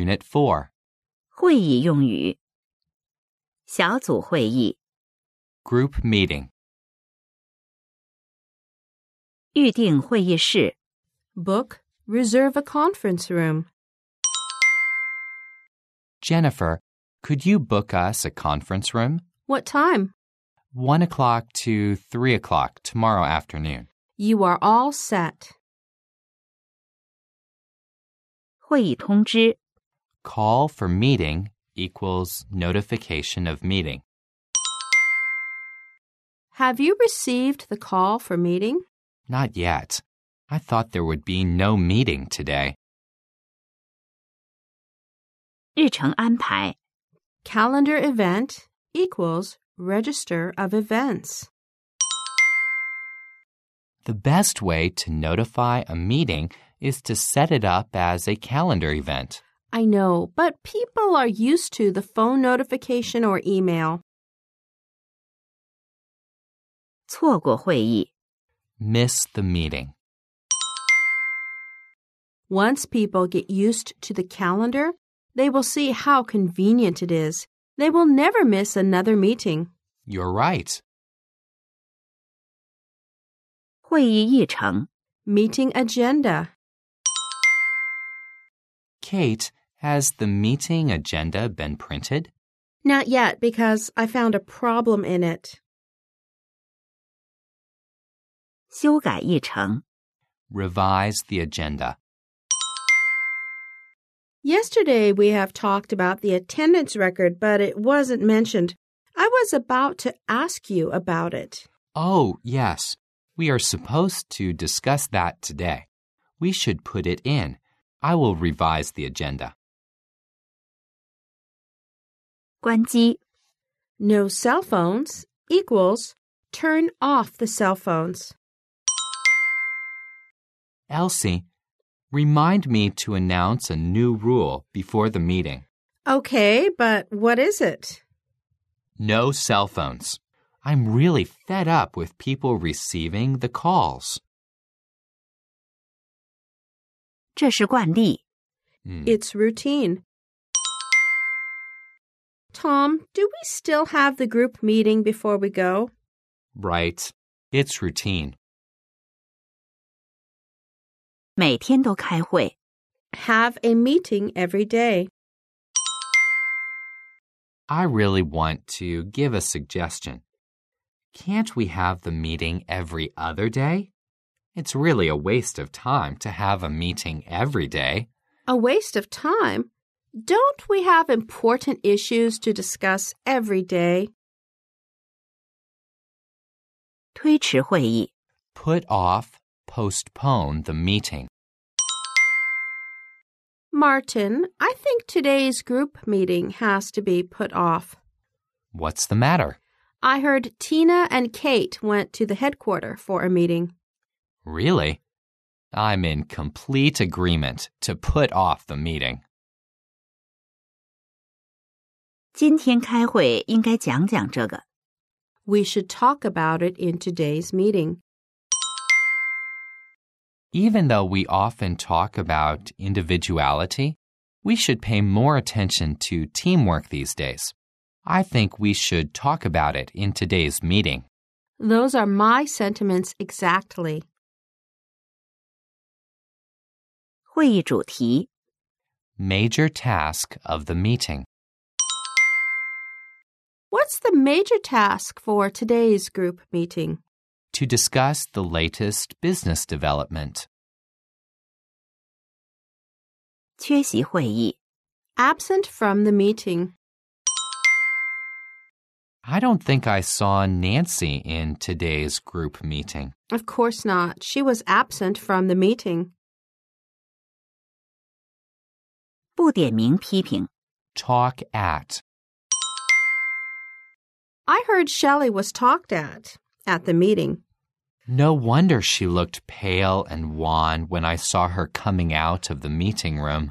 Unit 4. 会议用语。小组会议。 Group meeting. 预定会议室。 Book, reserve a conference room. Jennifer, could you book us a conference room? What time? 1 o'clock to 3 o'clock tomorrow afternoon. You are all set. 会议通知。 Call for meeting equals notification of meeting. Have you received the call for meeting? Not yet. I thought there would be no meeting today. 日程安排。 Calendar event equals register of events. The best way to notify a meeting is to set it up as a calendar event. I know, but people are used to the phone notification or email. 错过会议。 Miss the meeting. Once people get used to the calendar, they will see how convenient it is. They will never miss another meeting. You're right. 会议议程。 Meeting agenda. Kate, has the meeting agenda been printed? Not yet, because I found a problem in it. 修改议程。 Revise the agenda. Yesterday we have talked about the attendance record, but it wasn't mentioned. I was about to ask you about it. Oh, yes. We are supposed to discuss that today. We should put it in. I will revise the agenda. 关机。 No cell phones equals turn off the cell phones. Elsie, remind me to announce a new rule before the meeting. Okay, but what is it? No cell phones. I'm really fed up with people receiving the calls. 这是惯例。 It's routine. Tom, do we still have the group meeting before we go? Right. It's routine. 每天都开会。 Have a meeting every day. I really want to give a suggestion. Can't we have the meeting every other day? It's really a waste of time to have a meeting every day. A waste of time? Don't we have important issues to discuss every day? 推迟会议。 Put off, postpone the meeting. Martin, I think today's group meeting has to be put off. What's the matter? I heard Tina and Kate went to the headquarters for a meeting. Really? I'm in complete agreement to put off the meeting. 今天开会应该讲讲这个。 We should talk about it in today's meeting. Even though we often talk about individuality, we should pay more attention to teamwork these days. I think we should talk about it in today's meeting. Those are my sentiments exactly. 会议主题。 Major task of the meeting. What's the major task for today's group meeting? To discuss the latest business development. 缺席会议。 Absent from the meeting. I don't think I saw Nancy in today's group meeting. Of course not. She was absent from the meeting. 不点名批评。 Talk at. I heard Shelley was talked at the meeting. No wonder she looked pale and wan when I saw her coming out of the meeting room.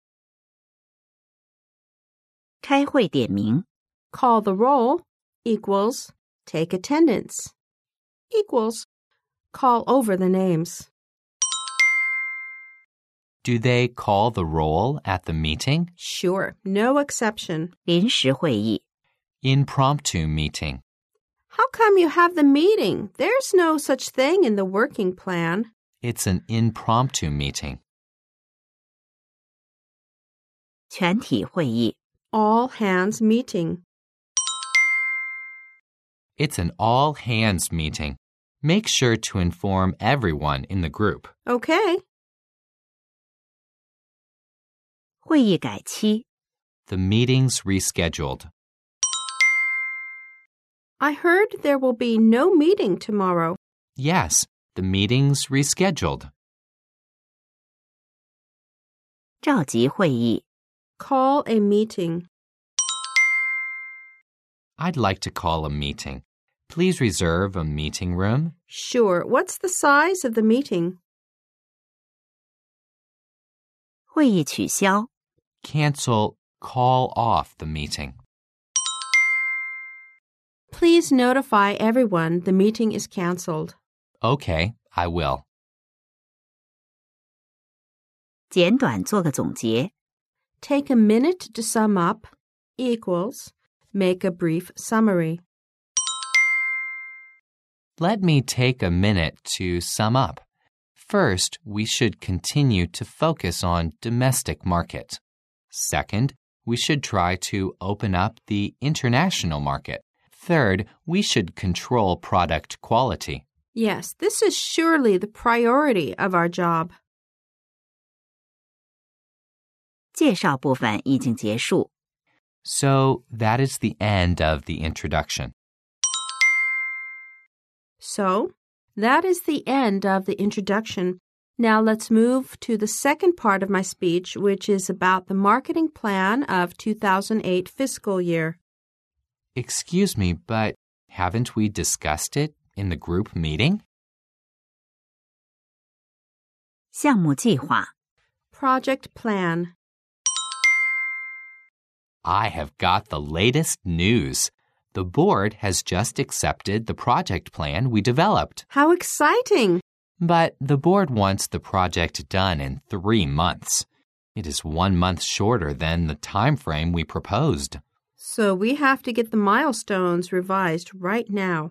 开会点名。 Call the roll equals take attendance equals call over the names. Do they call the roll at the meeting? Sure, no exception. 临时会议 Impromptu meeting. How come you have the meeting? There's no such thing in the working plan. It's an impromptu meeting. 全体会议 All hands meeting. It's an all-hands meeting. Make sure to inform everyone in the group. Okay. 会议改期 The meeting's rescheduled. I heard there will be no meeting tomorrow. Yes, the meeting's rescheduled. 召集会议 Call a meeting. I'd like to call a meeting. Please reserve a meeting room. Sure. What's the size of the meeting? 会议取消 Cancel, call off the meeting. Please notify everyone the meeting is canceled. Okay, I will. 简短做个总结 Take a minute to sum up equals make a brief summary. Let me take a minute to sum up. First, we should continue to focus on domestic market. Second, we should try to open up the international market. Third, we should control product quality. Yes, this is surely the priority of our job. 介绍部分已经结束 So that is the end of the introduction. So, that is the end of the introduction. Now let's move to the second part of my speech, which is about the marketing plan of 2008 fiscal year. Excuse me, but haven't we discussed it in the group meeting? 项目计划 Project plan. I have got the latest news. The board has just accepted the project plan we developed. How exciting! But the board wants the project done in 3 months. It is 1 month shorter than the time frame we proposed. So we have to get the milestones revised right now.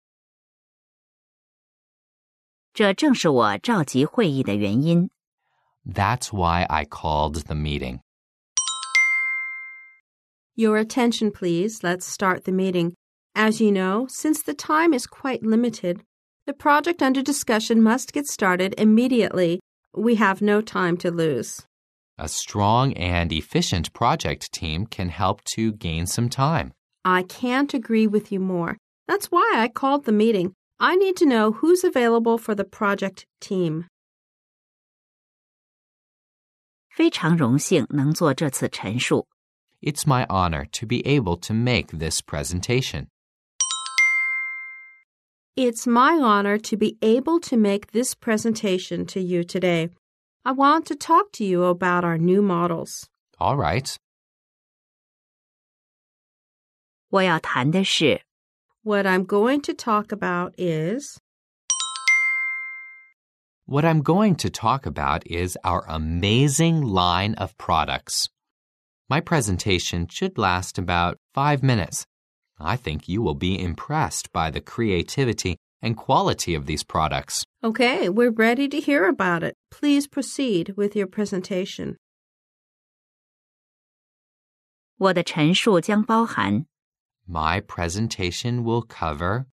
这正是我召集会议的原因 That's why I called the meeting. Your attention, please. Let's start the meeting. As you know, since the time is quite limited, the project under discussion must get started immediately. We have no time to lose. A strong and efficient project team can help to gain some time. I can't agree with you more. That's why I called the meeting. I need to know who's available for the project team. 非常荣幸能做这次陈述 It's my honor to be able to make this presentation. It's my honor to be able to make this presentation to you today. I want to talk to you about our new models. All right. 我要谈的是 What I'm going to talk about is What I'm going to talk about is our amazing line of products. My presentation should last about 5 minutes. I think you will be impressed by the creativity and quality of these products. Okay, we're ready to hear about it. Please proceed with your presentation. 我的陈述将包含 My presentation will cover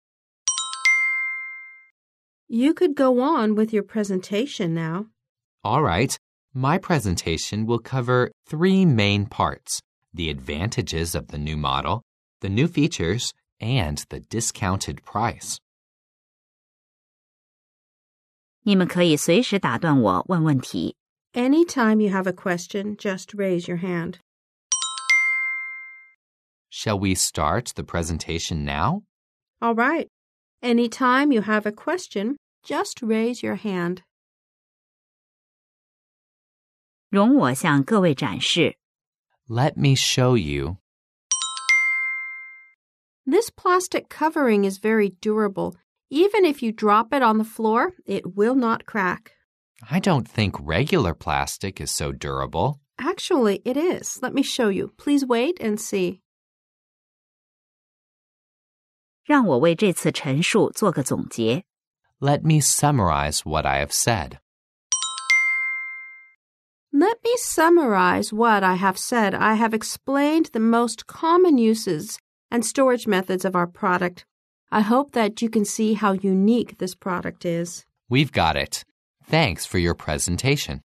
You could go on with your presentation now. All right. My presentation will cover 3 main parts: the advantages of the new model, the new features, and the discounted price. 你们可以随时打断我问问题 Anytime you have a question, just raise your hand. Shall we start the presentation now? All right. Anytime you have a question, just raise your hand. 容我向各位展示 Let me show you. This plastic covering is very durable. Even if you drop it on the floor, it will not crack. I don't think regular plastic is so durable. Actually, it is. Let me show you. Please wait and see. 让我为这次陈述做个总结。 Let me summarize what I have said. Let me summarize what I have said. I have explained the most common uses and storage methods of our product. I hope that you can see how unique this product is. We've got it. Thanks for your presentation.